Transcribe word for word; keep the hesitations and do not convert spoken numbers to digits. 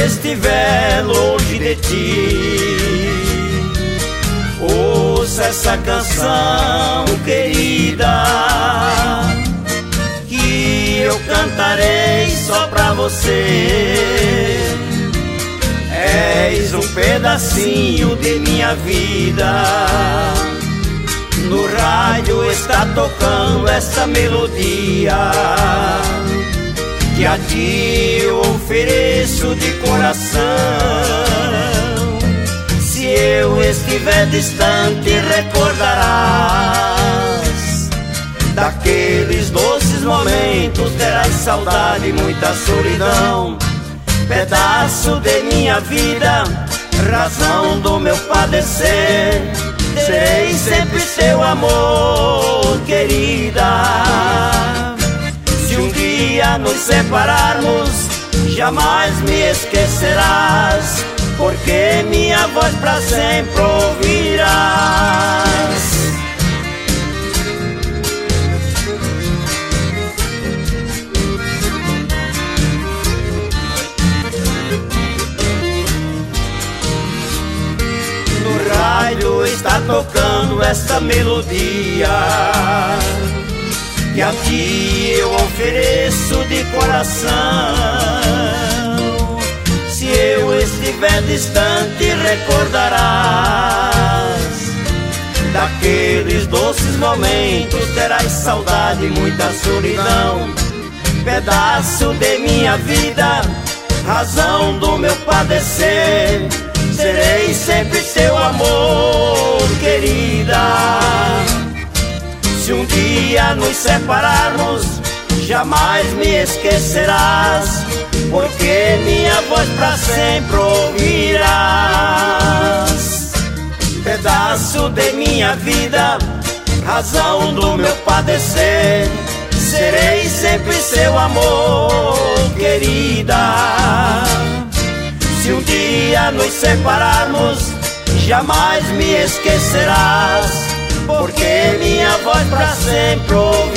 estiver longe de ti, ouça essa canção, querida, que eu cantarei só pra você. És um pedacinho de minha vida. No rádio está tocando essa melodia que a ti eu ofereço de coração. Se eu estiver distante, recordarás daqueles doces momentos, terás saudade e muita solidão. Pedaço de minha vida, razão do meu padecer, serei sempre seu amor, querida. Se um dia nos separarmos, jamais me esquecerás, porque minha voz pra sempre ouvirás. No rádio está tocando essa melodia que a ti eu ofereço de coração. Se eu estiver distante, recordarás daqueles doces momentos, terás saudade e muita solidão. Pedaço de minha vida, razão do meu padecer, serei sempre seu amor, querida. Se um dia nos separarmos, jamais me esquecerás, porque minha voz pra sempre ouvirás. Pedaço de minha vida, razão do meu padecer, serei sempre seu amor, querida. Se um dia nos separarmos, jamais me esquecerás, porque minha voz pra sempre ouvirás.